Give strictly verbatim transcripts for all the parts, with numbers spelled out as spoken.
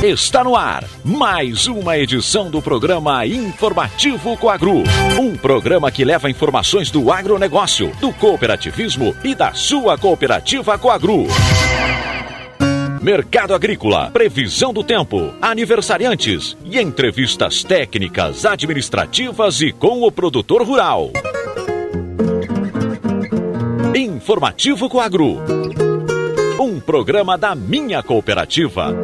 Está no ar mais uma edição do programa Informativo Coagru. Um programa que leva informações do agronegócio, do cooperativismo e da sua cooperativa Coagru. Mercado agrícola, previsão do tempo, aniversariantes e entrevistas técnicas, administrativas e com o produtor rural. Informativo Coagru. Um programa da minha cooperativa.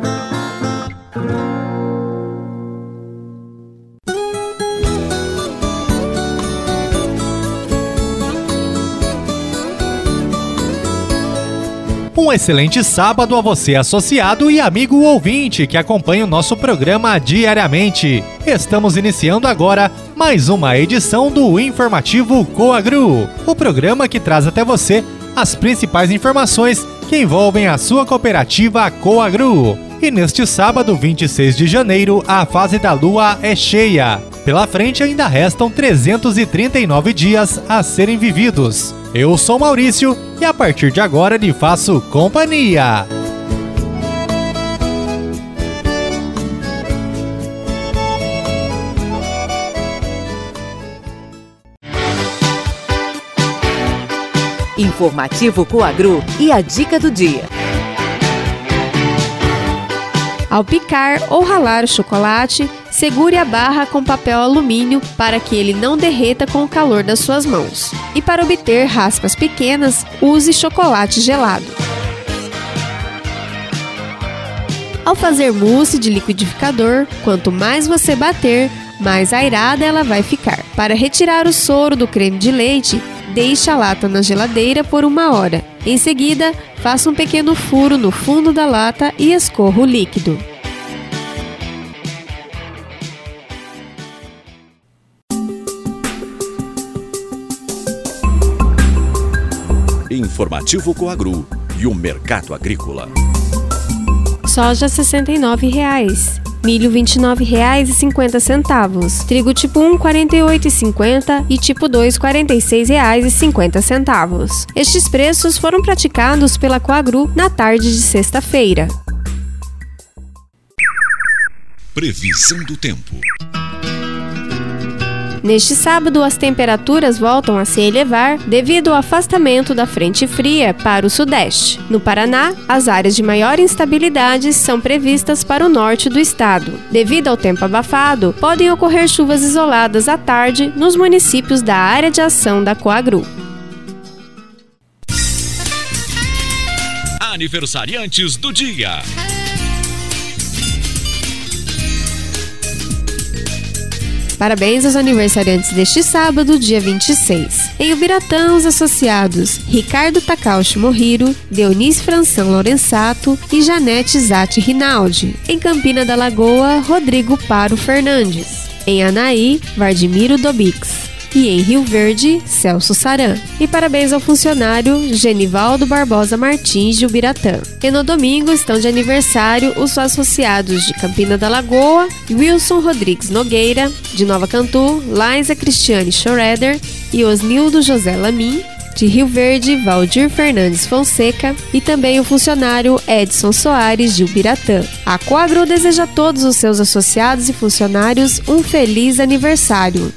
Um excelente sábado a você, associado e amigo ouvinte que acompanha o nosso programa diariamente. Estamos iniciando agora mais uma edição do Informativo Coagru, o programa que traz até você as principais informações que envolvem a sua cooperativa Coagru. E neste sábado, vinte e seis de janeiro, a fase da lua é cheia. Pela frente ainda restam trezentos e trinta e nove dias a serem vividos. Eu sou Maurício e a partir de agora lhe faço companhia. Informativo Coagru e a dica do dia. Ao picar ou ralar o chocolate, segure a barra com papel alumínio para que ele não derreta com o calor das suas mãos. E para obter raspas pequenas, use chocolate gelado. Ao fazer mousse de liquidificador, quanto mais você bater, mais airada ela vai ficar. Para retirar o soro do creme de leite, deixe a lata na geladeira por uma hora. Em seguida, faça um pequeno furo no fundo da lata e escorra o líquido. Informativo Coagru e o mercado agrícola. Soja sessenta e nove reais. Milho vinte e nove reais e cinquenta centavos, trigo tipo um quarenta e oito reais e cinquenta centavos e tipo dois quarenta e seis reais e cinquenta centavos. Estes preços foram praticados pela Coagru na tarde de sexta-feira. Previsão do tempo. Neste sábado, as temperaturas voltam a se elevar devido ao afastamento da frente fria para o sudeste. No Paraná, as áreas de maior instabilidade são previstas para o norte do estado. Devido ao tempo abafado, podem ocorrer chuvas isoladas à tarde nos municípios da área de ação da Coagru. Aniversariantes do dia. Parabéns aos aniversariantes deste sábado, dia vinte e seis. Em Ubiratã, os associados Ricardo Takauchi Morriro, Deonice Franção Lorenzato e Janete Zatti Rinaldi. Em Campina da Lagoa, Rodrigo Paro Fernandes. Em Anaí, Vardimiro Dobix. E em Rio Verde, Celso Saran. E parabéns ao funcionário Genivaldo Barbosa Martins de Ubiratã. E no domingo estão de aniversário os associados de Campina da Lagoa, Wilson Rodrigues Nogueira, de Nova Cantu, Laísa Cristiane Schroeder e Osnildo José Lamin, de Rio Verde, Valdir Fernandes Fonseca e também o funcionário Edson Soares de Ubiratã. A Coagru deseja a todos os seus associados e funcionários um feliz aniversário.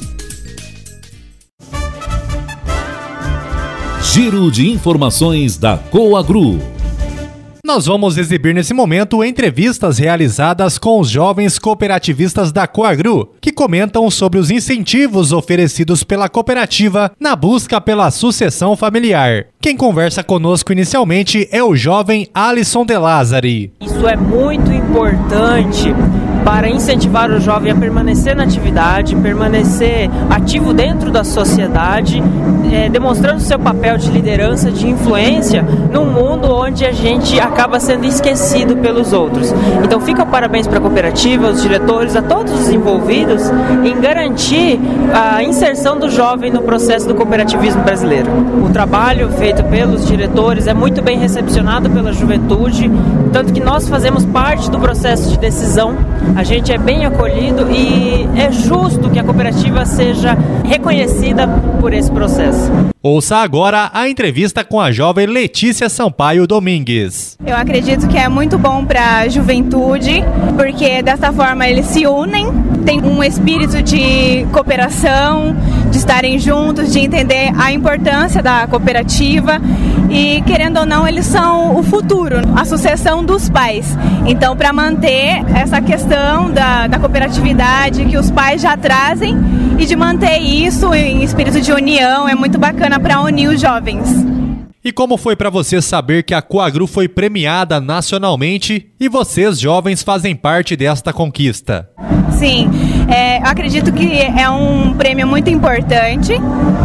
Giro de informações da Coagru. Nós vamos exibir nesse momento entrevistas realizadas com os jovens cooperativistas da Coagru, que comentam sobre os incentivos oferecidos pela cooperativa na busca pela sucessão familiar. Quem conversa conosco inicialmente é o jovem Alisson De Lázari. Isso é muito importante para incentivar o jovem a permanecer na atividade, permanecer ativo dentro da sociedade, é, demonstrando seu papel de liderança, de influência, num mundo onde a gente acaba sendo esquecido pelos outros. Então fica parabéns para a cooperativa, os diretores, a todos os envolvidos em garantir a inserção do jovem no processo do cooperativismo brasileiro. O trabalho feito pelos diretores é muito bem recepcionado pela juventude, tanto que nós fazemos parte do processo de decisão a gente é bem acolhido e é justo que a cooperativa seja reconhecida por esse processo. Ouça agora a entrevista com a jovem Letícia Sampaio Domingues. Eu acredito que é muito bom para a juventude, porque dessa forma eles se unem, tem um espírito de cooperação, de estarem juntos, de entender a importância da cooperativa e, querendo ou não, eles são o futuro, a sucessão dos pais. Então, para manter essa questão da, da cooperatividade que os pais já trazem e de manter isso em espírito de união, é muito bacana para unir os jovens. E como foi para você saber que a Coagru foi premiada nacionalmente e vocês, jovens, fazem parte desta conquista? Sim, é, eu acredito que é um prêmio muito importante,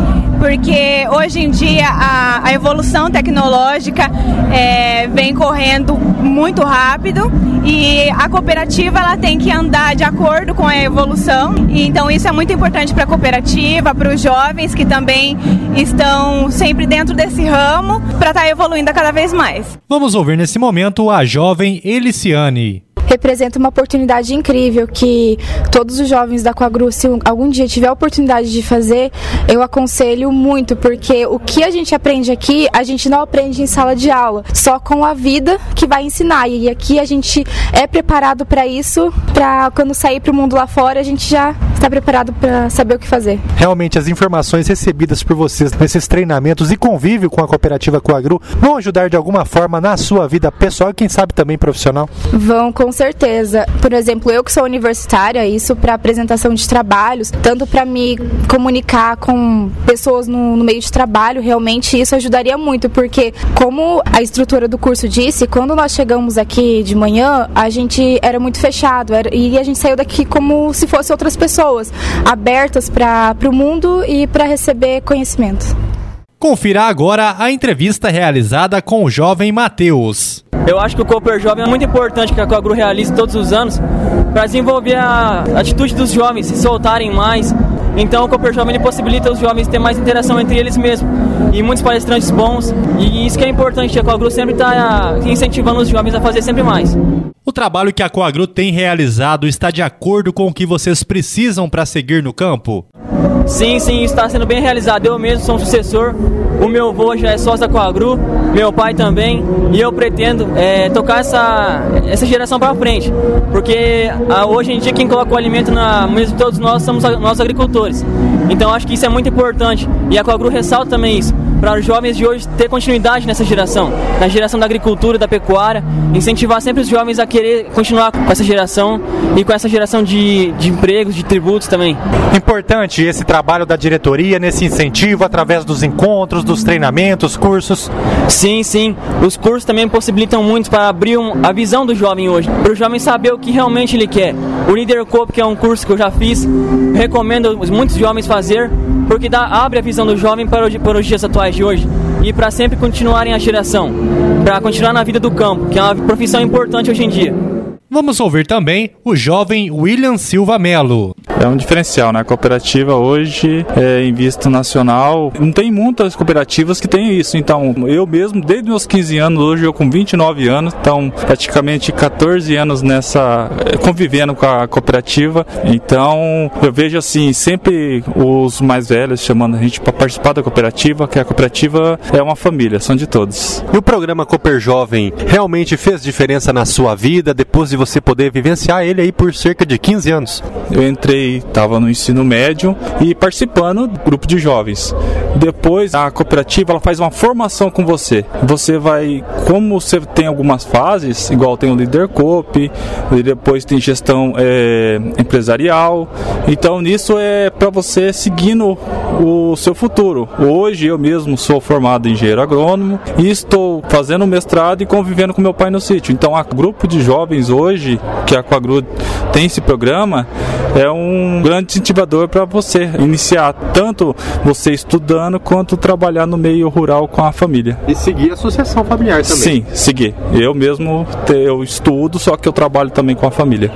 porque hoje em dia a, a evolução tecnológica é, vem correndo muito rápido e a cooperativa ela tem que andar de acordo com a evolução. E, então isso é muito importante para a cooperativa, para os jovens que também estão sempre dentro desse ramo para estar evoluindo cada vez mais. Vamos ouvir nesse momento a jovem Eliciane. Representa uma oportunidade incrível que todos os jovens da Coagru, se algum dia tiver a oportunidade de fazer, eu aconselho muito, porque o que a gente aprende aqui, a gente não aprende em sala de aula, só com a vida que vai ensinar, e aqui a gente é preparado para isso, para quando sair para o mundo lá fora, a gente já está preparado para saber o que fazer. Realmente as informações recebidas por vocês nesses treinamentos e convívio com a cooperativa Coagru vão ajudar de alguma forma na sua vida pessoal e quem sabe também profissional? Vão, com certeza. Por exemplo, eu que sou universitária, isso para apresentação de trabalhos, tanto para me comunicar com pessoas no, no meio de trabalho, realmente isso ajudaria muito, porque como a estrutura do curso disse, quando nós chegamos aqui de manhã, a gente era muito fechado, era, e a gente saiu daqui como se fossem outras pessoas, abertas para o mundo e para receber conhecimento. Confira agora a entrevista realizada com o jovem Matheus. Eu acho que o Cooper Jovem é muito importante que a Coagru realize todos os anos para desenvolver a atitude dos jovens, se soltarem mais. Então o Cooper Jovem ele possibilita os jovens ter mais interação entre eles mesmos e muitos palestrantes bons, e isso que é importante, que a Coagru sempre está incentivando os jovens a fazer sempre mais. O trabalho que a Coagru tem realizado está de acordo com o que vocês precisam para seguir no campo? Sim, sim, isso está sendo bem realizado. Eu mesmo sou um sucessor, o meu avô já é sócio da Coagru, meu pai também, e eu pretendo é, tocar essa, essa geração para frente, porque a, hoje em dia quem coloca o alimento na mesa de todos nós somos a, nós agricultores. Então acho que isso é muito importante, e a Coagru ressalta também isso, para os jovens de hoje ter continuidade nessa geração, na geração da agricultura, da pecuária, incentivar sempre os jovens a querer continuar com essa geração e com essa geração de, de empregos, de tributos também. Importante esse trabalho da diretoria nesse incentivo através dos encontros, dos treinamentos, cursos. Sim, sim. Os cursos também possibilitam muito para abrir um, a visão do jovem hoje, para o jovem saber o que realmente ele quer. O Líder Coop, que é um curso que eu já fiz, recomendo muitos jovens fazer, porque dá, abre a visão do jovem para, o, para os dias atuais de hoje e para sempre continuarem a geração, para continuar na vida do campo, que é uma profissão importante hoje em dia. Vamos ouvir também o jovem William Silva Melo. É um diferencial, né? A cooperativa hoje, é, em vista nacional, não tem muitas cooperativas que têm isso. Então, eu mesmo, desde meus quinze anos, hoje eu com vinte e nove anos, então praticamente catorze anos nessa, convivendo com a cooperativa. Então, eu vejo assim, sempre os mais velhos chamando a gente para participar da cooperativa, que a cooperativa é uma família, são de todos. E o programa Cooper Jovem realmente fez diferença na sua vida, depois de você poder vivenciar ele aí por cerca de quinze anos? Eu entrei, estava no ensino médio e participando do grupo de jovens. Depois a cooperativa ela faz uma formação com você. Você vai, como você tem algumas fases, igual tem o Líder Coop, e depois tem gestão é, empresarial. Então nisso é para você seguindo o seu futuro. Hoje eu mesmo sou formado em engenheiro agrônomo e estou fazendo mestrado e convivendo com meu pai no sítio. Então a grupo de jovens hoje Hoje, que a Coagru tem esse programa, é um grande incentivador para você iniciar, tanto você estudando, quanto trabalhar no meio rural com a família. E seguir a sucessão familiar também. Sim, seguir. Eu mesmo eu estudo, só que eu trabalho também com a família.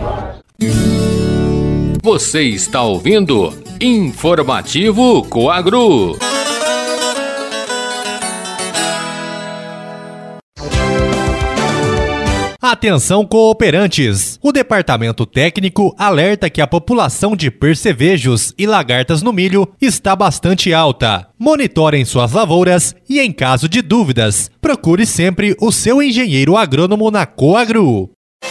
Você está ouvindo Informativo Coagru. Atenção cooperantes! O Departamento Técnico alerta que a população de percevejos e lagartas no milho está bastante alta. Monitorem suas lavouras e, em caso de dúvidas, procure sempre o seu engenheiro agrônomo na Coagru.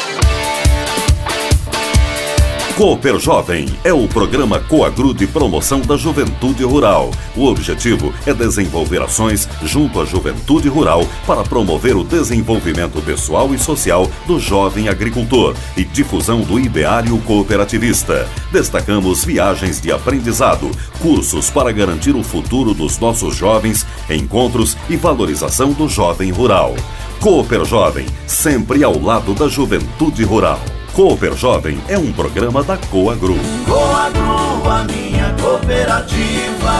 Cooper Jovem é o programa Coagru de promoção da juventude rural. O objetivo é desenvolver ações junto à juventude rural para promover o desenvolvimento pessoal e social do jovem agricultor e difusão do ideário cooperativista. Destacamos viagens de aprendizado, cursos para garantir o futuro dos nossos jovens, encontros e valorização do jovem rural. Cooper Jovem, sempre ao lado da juventude rural. Cooper Jovem é um programa da Coagru. Coagru, a minha cooperativa.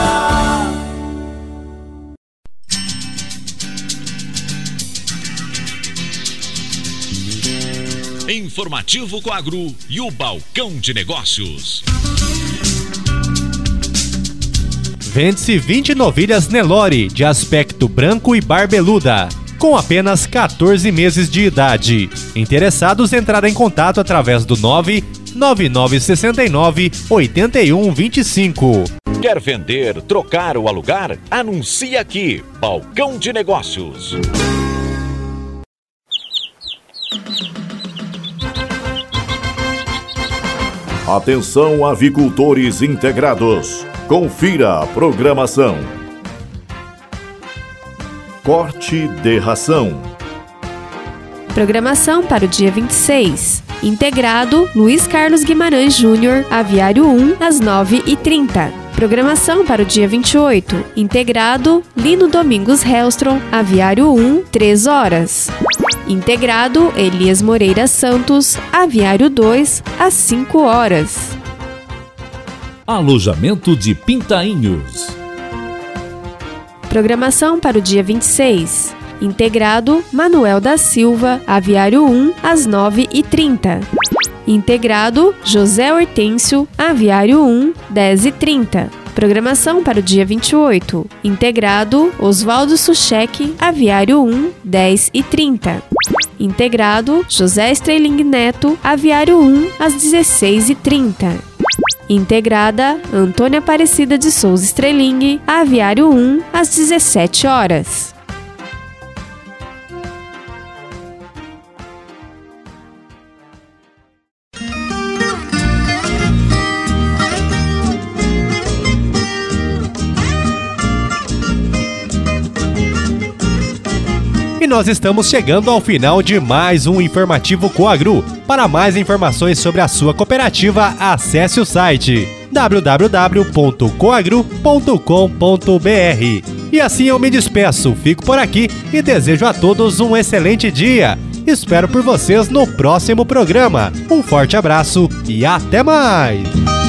Informativo Coagru e o Balcão de Negócios. Vende-se vinte novilhas Nelore de aspecto branco e barbeluda, com apenas quatorze meses de idade. Interessados entrarem em contato através do nove nove nove seis nove oito um dois cinco. Quer vender, trocar ou alugar? Anuncie aqui. Balcão de Negócios. Atenção, avicultores integrados. Confira a programação. Corte de ração. Programação para o dia vinte e seis. Integrado Luiz Carlos Guimarães Júnior, Aviário um, às nove e trinta. Programação para o dia vinte e oito. Integrado Lino Domingos Hellstrom, Aviário um, três horas. Integrado Elias Moreira Santos, Aviário dois, às cinco horas. Alojamento de Pintainhos. Programação para o dia vinte e seis. Integrado Manuel da Silva, Aviário um, às nove e trinta. Integrado José Hortêncio, Aviário um, dez e trinta. Programação para o dia vinte e oito. Integrado Oswaldo Suchek, Aviário um, dez e trinta. Integrado José Streling Neto, Aviário um, às dezesseis e trinta. Integrada Antônia Aparecida de Souza Streling, Aviário um, às dezessete horas. E nós estamos chegando ao final de mais um Informativo Coagru. Para mais informações sobre a sua cooperativa, acesse o site w w w ponto coagru ponto com ponto b r. E assim eu me despeço, fico por aqui e desejo a todos um excelente dia. Espero por vocês no próximo programa. Um forte abraço e até mais!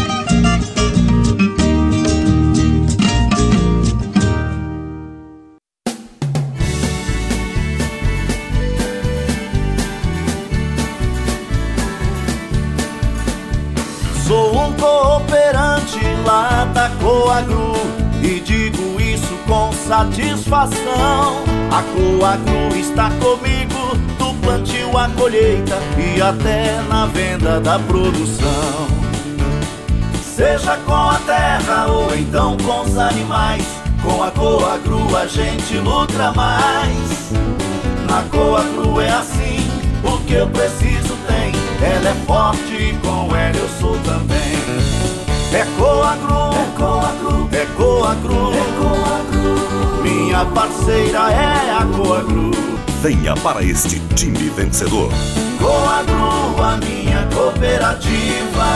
Sou um cooperante lá da Coagru e digo isso com satisfação. A Coagru está comigo do plantio à colheita e até na venda da produção. Seja com a terra ou então com os animais, com a Coagru a gente luta mais. Na Coagru é assim, o que eu preciso tem. Ela é forte e com ela eu sou também. É Coagru, é Coagru, é Coagru, é Coagru. Minha parceira é a Coagru. Venha para este time vencedor. Coagru, a minha cooperativa.